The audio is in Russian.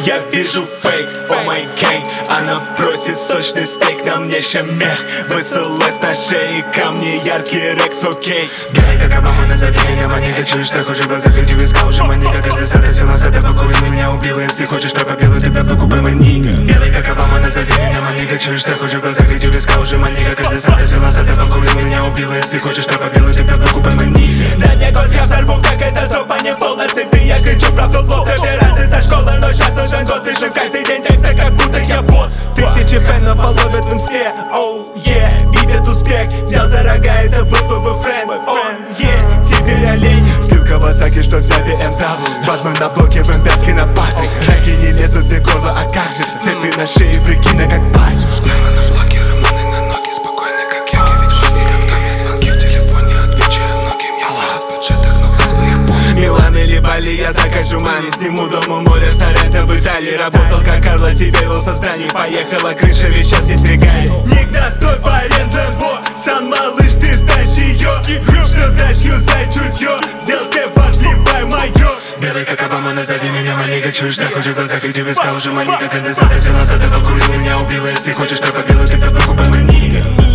Я вижу фейк, о май гэнг. Она просит сочный стейк, на мне шамех. ВСЛС на шее, камни, яркий рекс, окей. Белый как Обама, назови меня маньяка. Чуешь, что хочешь в глазах, иди виска уже маньяка. Когда сел назад, эвакуируй меня, убила. Если хочешь, что побелый, тогда покупай маньяка. Белый как Обама, назови меня маньяка. Чуешь, что хочешь в глазах, иди виска уже маньяка. Когда сел назад, эвакуируй меня, убила. Если хочешь, что побелый, тогда покупай маньяка. Дай мне год, я взорву, как это стропа, не пол на цепи. Я кричу правду в лоб, пробираться со школы. Но сейчас нужен год, пишем каждый день тексты, как будто я бот. Тысячи фенов половят в инсте, оу, е. Видят успех, взял за рога, это был твой бойфренд, теперь олень. Стил Кавасаки, что взяли МW. Батман на блоке, вен пятки на Патрик. Раки не лезут для горла, а как же? Цепи на шее, прикинь, как патч. Дело на блоке, романы на ноги. Спокойно, как яки, ведь возникал в доме. Звонки в телефоне, отвечаю многим. Я вырос в бюджетах, но в своих помню. Милан или Бали, я закажу мани. Сниму дом у моря, Соренто в Италии. Работал как Карло, тебе велся в здании. Поехала крыша, ведь сейчас есть регалии. Никогда стой по Лэмбо. Сан, малыш, ты знаешь ее. Груб, что дашь, юзай чутье. Сделал тебе подливай мое. Белый как Обама, назови меня маньяка. Чуешь, что хочешь в глазах, иди виска уже маньяка. Когда сел назад, эвакуируй меня, убила. Если хочешь, что побелый, тогда покупай маньяка.